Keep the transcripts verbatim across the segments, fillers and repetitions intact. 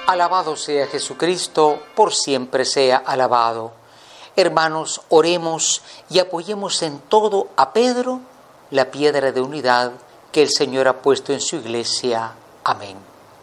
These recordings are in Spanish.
Alabado sea Jesucristo, por siempre sea alabado. Hermanos, oremos y apoyemos en todo a Pedro, la piedra de unidad que el Señor ha puesto en su iglesia. Amén.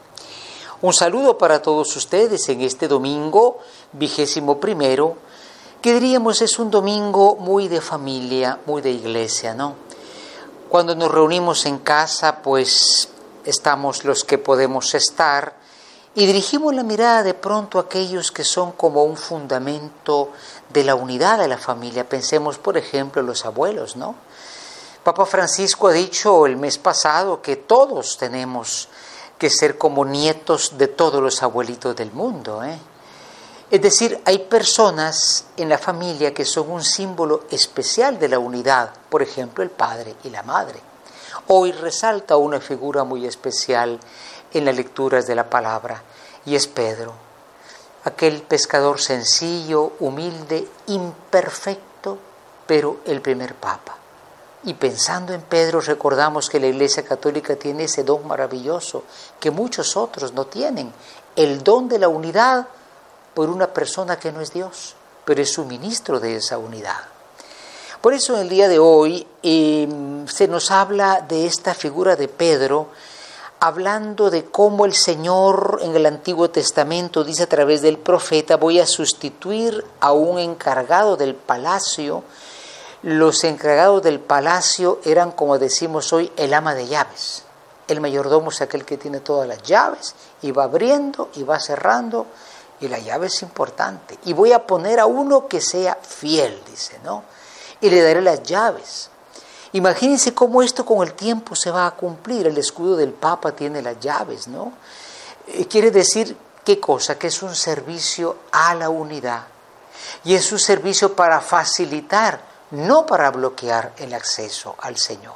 Un saludo para todos ustedes en este domingo, vigésimo primero, que diríamos es un domingo muy de familia, muy de iglesia, ¿no? Cuando nos reunimos en casa, pues estamos los que podemos estar y dirigimos la mirada de pronto a aquellos que son como un fundamento de la unidad de la familia. Pensemos, por ejemplo, en los abuelos, ¿no? Papa Francisco ha dicho el mes pasado que todos tenemos que ser como nietos de todos los abuelitos del mundo, ¿eh? Es decir, hay personas en la familia que son un símbolo especial de la unidad, por ejemplo, el padre y la madre. Hoy resalta una figura muy especial en las lecturas de la palabra, y es Pedro, aquel pescador sencillo, humilde, imperfecto, pero el primer papa. Y pensando en Pedro, recordamos que la Iglesia Católica tiene ese don maravilloso que muchos otros no tienen, el don de la unidad por una persona que no es Dios, pero es suministro de esa unidad. Por eso en el día de hoy eh, se nos habla de esta figura de Pedro, hablando de cómo el Señor en el Antiguo Testamento dice a través del profeta: voy a sustituir a un encargado del palacio. Los encargados del palacio eran, como decimos hoy, el ama de llaves. El mayordomo es aquel que tiene todas las llaves y va abriendo y va cerrando, y la llave es importante. Y voy a poner a uno que sea fiel, dice, ¿no? Y le daré las llaves. Imagínense cómo esto con el tiempo se va a cumplir. El escudo del Papa tiene las llaves, ¿no? Eh, quiere decir, ¿qué cosa? Que es un servicio a la unidad. Y es un servicio para facilitar, no para bloquear el acceso al Señor.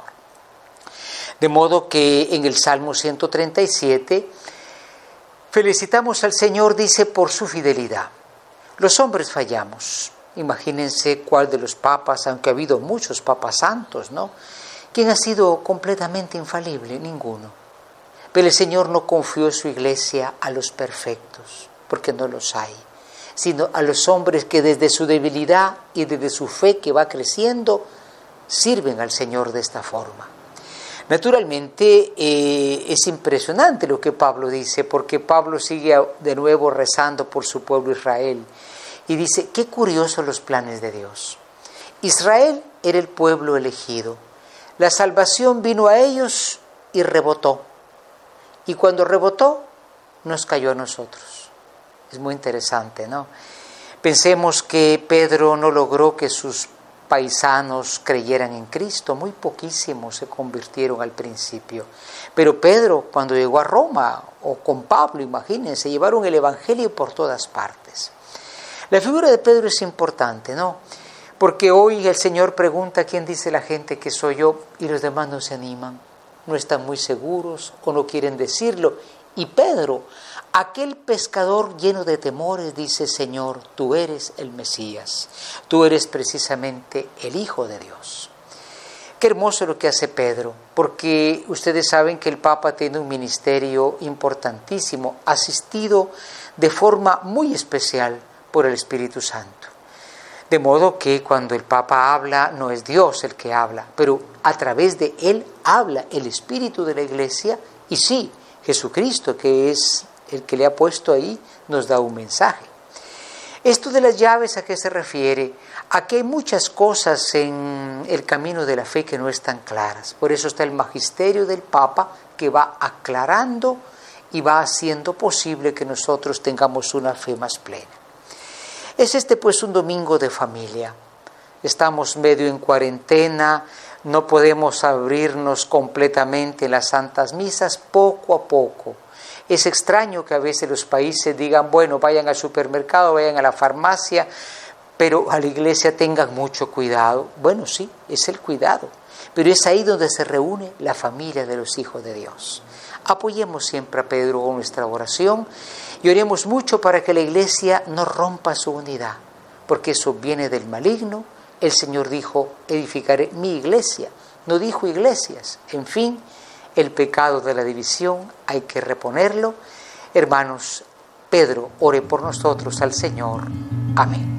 De modo que en el Salmo ciento treinta y siete, felicitamos al Señor, dice, por su fidelidad. Los hombres fallamos. Imagínense cuál de los papas, aunque ha habido muchos papas santos, ¿no? ¿Quién ha sido completamente infalible? Ninguno. Pero el Señor no confió su iglesia a los perfectos, porque no los hay, sino a los hombres que desde su debilidad y desde su fe que va creciendo, sirven al Señor de esta forma. Naturalmente eh, es impresionante lo que Pablo dice, porque Pablo sigue de nuevo rezando por su pueblo Israel. Y dice, qué curiosos los planes de Dios. Israel era el pueblo elegido. La salvación vino a ellos y rebotó. Y cuando rebotó, nos cayó a nosotros. Es muy interesante, ¿no? Pensemos que Pedro no logró que sus paisanos creyeran en Cristo. Muy poquísimos se convirtieron al principio. Pero Pedro, cuando llegó a Roma, o con Pablo, imagínense, llevaron el evangelio por todas partes. La figura de Pedro es importante, ¿no? Porque hoy el Señor pregunta quién dice la gente que soy yo, y los demás no se animan, no están muy seguros o no quieren decirlo. Y Pedro, aquel pescador lleno de temores, dice: Señor, tú eres el Mesías, tú eres precisamente el Hijo de Dios. Qué hermoso lo que hace Pedro, porque ustedes saben que el Papa tiene un ministerio importantísimo, asistido de forma muy especial por el Espíritu Santo. De modo que cuando el Papa habla, no es Dios el que habla, pero a través de él habla el Espíritu de la Iglesia, y sí, Jesucristo, que es el que le ha puesto ahí, nos da un mensaje. Esto de las llaves, ¿a qué se refiere? A que hay muchas cosas en el camino de la fe que no están claras. Por eso está el magisterio del Papa, que va aclarando y va haciendo posible que nosotros tengamos una fe más plena. Es este pues un domingo de familia. Estamos medio en cuarentena, no podemos abrirnos completamente en las santas misas, poco a poco. Es extraño que a veces los países digan, bueno, vayan al supermercado, vayan a la farmacia, pero a la iglesia tengan mucho cuidado. Bueno, sí, es el cuidado, pero es ahí donde se reúne la familia de los hijos de Dios. Apoyemos siempre a Pedro con nuestra oración y oremos mucho para que la iglesia no rompa su unidad, porque eso viene del maligno. El Señor dijo, edificaré mi iglesia, no dijo iglesias. En fin, el pecado de la división hay que reponerlo. Hermanos, Pedro ore por nosotros al Señor. Amén.